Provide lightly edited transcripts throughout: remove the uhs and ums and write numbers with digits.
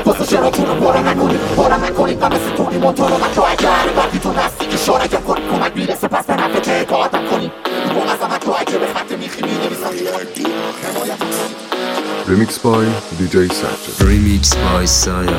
واسه چراتون رو بارا نکنید و مثل تونی مونتون رو مکرو اگه هر وقتی تو نستی که شارک هم کنید کمک میرسه پس به نفع که اطاعت هم کنید این از همه تو اگه به خط میخی مینویسم حمایت هم کنید. Remix by DJ Satchel. Remix by Saya.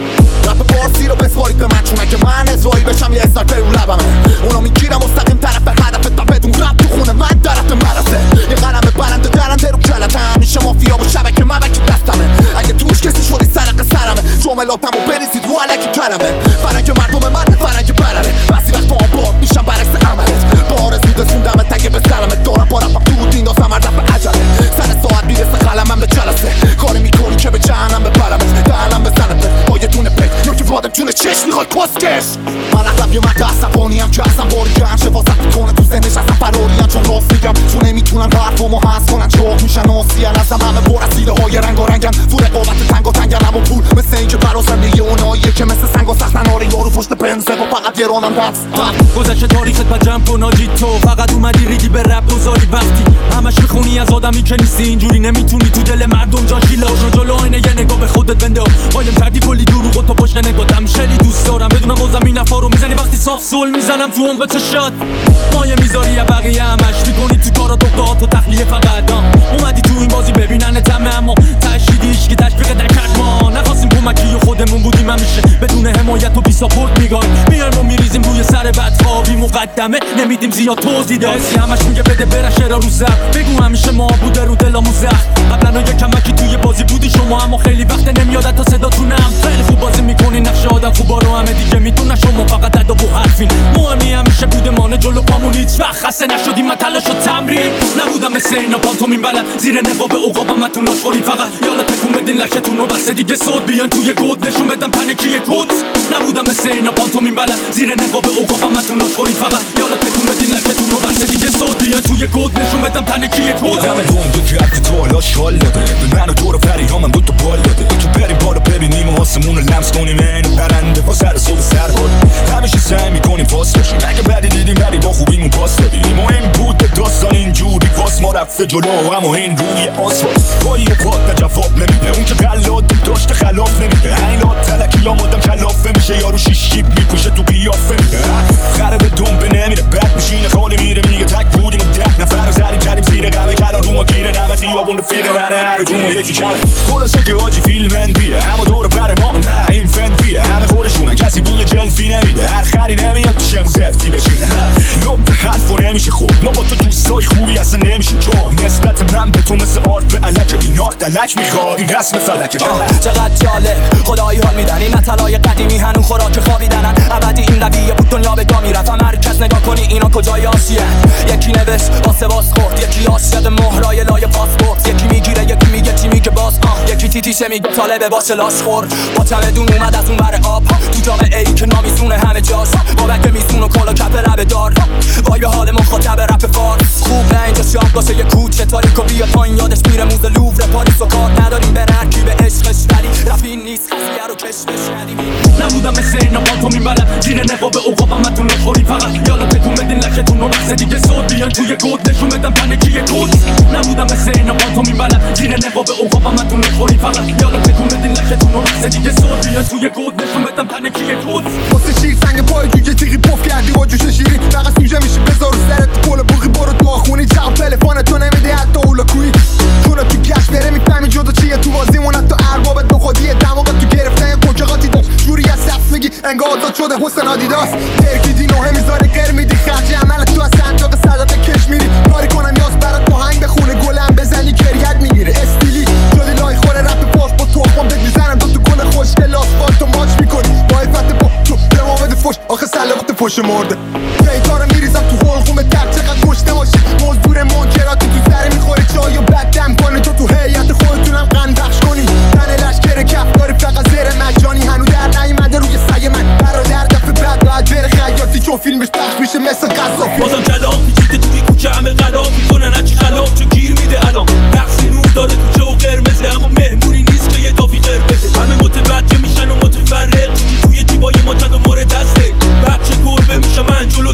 رپ پارسی رو بسپارید به من چون اگه من ازایی بشم یه اسنایپر رو لبمه اونو میگیرم مستقیم طرف هدفت و بدون رپ تو خونه من درفت مرسه یه قلم برنده درنده رو کلته همیشه مافیا و شبکه مبکی دستمه اگه توش کسی شدی سرق سرمه جملاتم و بریزید رو علکی کرمه فرنگ مردم من فرنگ برره بسی وقت آباد میشم برعکس عملت با آرزو رسوندمت اگه به سرمت دارم با رپم دود میندازم هر دفعه عجله سر ساعت میرسه قلمم به جلسه کاری میکنی که به جهنم ببرمت دهنم بزنمت با یه دونه پیک یا که بادم جون چشم میخوای کسکش من اغلب یه مرد عصبانیم که اصلا باریگم شفاست میکنه تو ذهنش اصلا فراریم چون راست میگم چون نمیتونن حرفامو حذف کنن چاق میشن آسیان ازم همه برسیده های رنگ و رنگن تو رقابت تنگ و تنگن اما پول مثل اینکه برازنده اوناییه که مثل سنگ و سختن آره یارو پشت پنسه و فقط گرانم دست گذشته تاریخت پا جمع کن آجی تو فقط اومدی ریدی به رپ گذاری وقتی همش میخونی از آدمی که نیستی اینجوری نمیتونی تو دل مردم جاشی لاشو جلو آینه یه نگاه به خودت بنده قایم کردی کلی دروغ و تو پشت نگاتم شلی دوست دارم بدونم با زمین نفا رو میزنی وقتی صاف سول میزنم تو عمق چشات مایه میذاری یا بقیه همش میکنی تو کارا دقدات و تخلیه فقط اومدی تو این بازی ببینن تمه اما تشهیدیش که تشویق نکرد ما نخواستیم کمکی و خودمون بودیم همیشه بدون حمایت و بی ساپورت میگایم میایم و میریزیم روی سر بدخوابی مقدمه نمیدیم زیاد توضیح داسی همش میگه بده برشه را رو زخم بگو همیشه ما بوده رو دلامو زخم قبلا یه کمکی توی بازی بودی شما اما خیلی وقت نمیاد تا صداتونم خیلی خوب بازی میکنی نقش آدم خوبا رو همه دیگه میدونن شما فقط ادب و حرفین مهمی همیشه بوده مانه جلو پامون هیچ وقت خسته نشدیم من تلاش و تمرین نبودم مثل اینا پانتومین بلد زیر نقاب عقابم متون ناشخورید فقط یالا تکون بدین لکتون رو بسته دیگه صوت بیان توی گود نشون بدم پنیکی کد نبودم مثل اینا پانتومین بلد زیر نقاب عقابم متون ناشخورید فقط یالا تکون بدین لکتون رو بسته دیگه صوت بیان توی گود نشون بدم پنیکی کد همه دو که حرف تو حالا شال داده به من و تو رو فریامم دو تا بال داده تو بریم بالا ببینیم و آسمون رو لمس کنیم اینو برنده با سر صبح سر بود همیشه سعی میکنیم پاس باشیم اگه بدی دیدیم ولی با خوبیمون پاس دادیم مهم بود داستان اینجوری واس ما رفته جلو اما این روی آسفالت پایی و پات جواب نمیده اون که قلات داشته خلاف نمیده عینات تلکی آمادم خلافه میشه یارو شیش جیب میپوشه تو قیافه میده خره به دنبه نمیره بد میشینه خالی میره میگه تک بودیم و 10 نفر رو زدیم کردیم زیر قهوه کلان رو ما گیره نمتی یا بند فیلم منه هر جون یکی کرد خلاصه که آجی فیلم اندیه اما دور بر ما نه این فندیه همه خودشونن کسی بوی جنفی نمیده هر خری نمیاد تو شم زفتی بشینه نبه حرف و نمیشه خوب ما با تو دوستای خوبی اصلا نمیشه چون نسبت من به تو مثل آرد به علک این آرد علک میخواد این رسم فلکه چقدر جالب خدایی حال میدن این مطلای قدیمی هنون خوراک خوابیدنن ابدی این رویه بود دنیا به گا میرفت هر کس نگاه کنی اینا کجای آسیه یکی نوشت واسه باز خورد یکی آسیاد مهرای لای پاسپورت یکی میگیره یکی میگه چی میگه باز یکی تیتیشه میگه طالبه باشه لاش خور با چمدون اومد از اون بر آب تو جامعه ای که نامیزونه همه جاش بابک میزون و کلا کپ لبه دار وای به حال مخاطب رپ فارس خوب نه اینجا شاب باشه یه کوچه تاریک و بیا پایین یادش میره موز لوور پاریس و کار نداریم به رکی به عشقش ولی رفین نیست خسیه رو کشمش نبودم مثل اینا پانتومین بلد زیر نقاب عقابم متون نخوری فقط یالا تکون بدین لکتون رو بسته دیگه صوت بیان توی گود نشون بدم پنیکی کد نبودم مثل اینا پانتومین بلد زیر نقاب عقابم متون نخوری فقط یالا تکون بدین لکتون رو بسته دیگه صوت بیان توی گود نشون بدم پنیکی کد واسه شیر سنگ پای جوجه تیغی پف کردی با جوش شیرین نقص میشه بذار سرت گل بوقی برو تو آخونی جواب تلفن تو نمیده حتی اولا کوی کنه تو گشت بره میفهمی جدا چیه تو بازیمون حتی اربابت به خودیه دماغت تو گرفتن کنجقاتی داشت جوری از صف میگی انگار آزاد شده حسن آدیداس درکی دی نوه میذاره قر میدی خرج عملت تو از صندوق صدات کش میری کاری کنم یاس برات ماهنگ بخونه گلم بزنی کریت میگیره استیلی جدی لای خوره رپ پاس با تو خون بد میزنم دو تو گل خوشگل آسفالتو ماچ میکنی با عفت با تو رمامد فش آخه سلامت فش مرده بیتارو میریزم تو حلقوم در چقدر گشته باشی مزدور منکراتی تو سر میخوره چای و بدم کنی تو هیئت خودتونم قند بخش کنی تن لشکر کف داری فقط زیر مجانی هنو در نیومده روی سگ من برادر دفعه بعد باید بره خیاطی چون فیلمش پخش میشه مثل قصافی بازم کلام پیچیده توی کوچه همه قلام میکنن هرچی خلاف چون گیر میده الان نقصی نور داره تو جو قرمزه اما مهمونی نیست که یه تافی قرمزه همه متوجه میشن و متفرق توی جیبای ما چند و مورد دسته بچه گربه میشه من جلو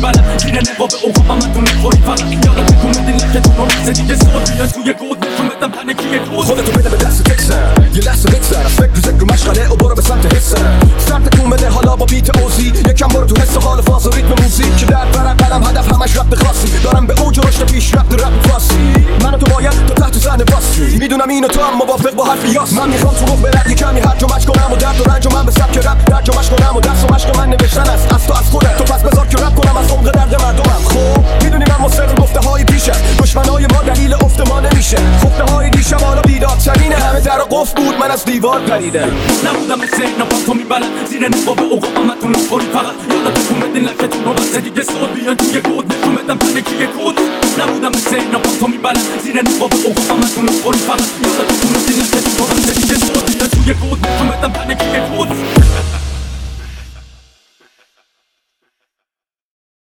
میبرن زیر نقاب اوقاب همتون میخورید فقط یادت تکون بدین لکتون رو لحظه دیگه سود بیان توی گود نشون بدم پنکیه کود خودتو بده به دست تکسن یه لحظه بگذر از فکر و ذکر و مشغله و برو به سمت حسن سرتکون بده حالا با بیت اوزی یکم برو تو حس و حال فاز و ریتم موزیک که در برق قلم هدف همش ربط خاصی دارم به اوج و رشد پیش رفت رپ فاسی من و تو باید تو تحت صحنه باسی میدونم اینو تو هم موافق با حرف یاس من میخوام تو رخ برد یه کمی هرج و مچ کنم و درد و رنج و من به سبک رپ ترجمه‌اش کنم و درس و مشق من نوشتن است از تو از خودت تو پس بذار که رپ کنم از عمق درد مردمم خب میدونی من مصر گفته های پیشم دشمنای ما دلیل افت ما نمیشه خفته های دیشب حالا بیداد ترینه همه در قفل بود من از دیوار پریدم نبودم مثل اینا پا تو میبرن زیر نقاب اوقاب همتون میخورید فقط یادت تکون بدین لکتون رو بسته دیگه سود بیان توی گود نشون بدم پنکیه کود نبودم مثل اینا پا تو میبرن زیر نقاب اوقاب همتون میخورید فقط یادت تکون بدین لکتون رو بسته دیگه سود بیان توی گود نشون بدم پنکیه